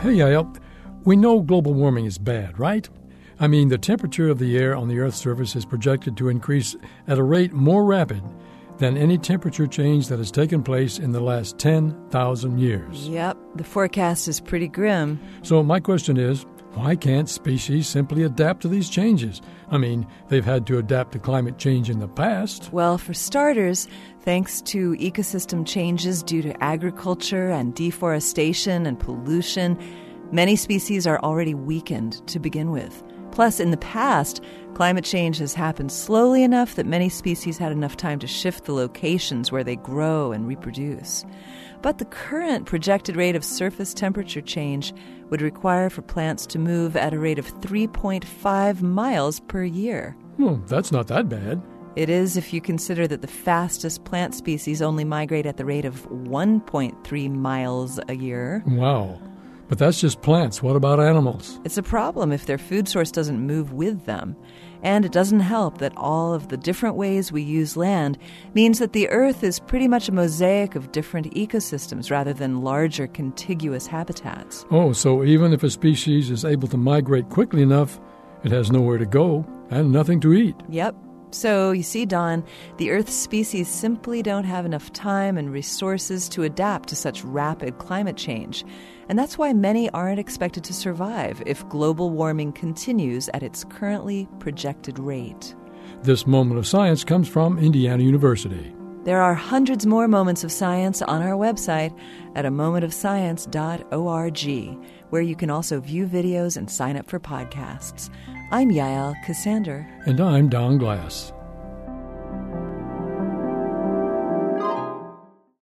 Hey, Yael, we know global warming is bad, right? I mean, the temperature of the air on the Earth's surface is projected to increase at a rate more rapid than any temperature change that has taken place in the last 10,000 years. Yep, the forecast is pretty grim. So my question is, why can't species simply adapt to these changes? I mean, they've had to adapt to climate change in the past. Well, for starters, thanks to ecosystem changes due to agriculture and deforestation and pollution, many species are already weakened to begin with. Plus, in the past, climate change has happened slowly enough that many species had enough time to shift the locations where they grow and reproduce. But the current projected rate of surface temperature change would require for plants to move at a rate of 3.5 miles per year. Well, that's not that bad. It is if you consider that the fastest plant species only migrate at the rate of 1.3 miles a year. Wow. But that's just plants. What about animals? It's a problem if their food source doesn't move with them. And it doesn't help that all of the different ways we use land means that the Earth is pretty much a mosaic of different ecosystems rather than larger contiguous habitats. Oh, so even if a species is able to migrate quickly enough, it has nowhere to go and nothing to eat. Yep. So, you see, Don, the Earth's species simply don't have enough time and resources to adapt to such rapid climate change. And that's why many aren't expected to survive if global warming continues at its currently projected rate. This moment of science comes from Indiana University. There are hundreds more moments of science on our website at amomentofscience.org, where you can also view videos and sign up for podcasts. I'm Yael Cassander. And I'm Don Glass.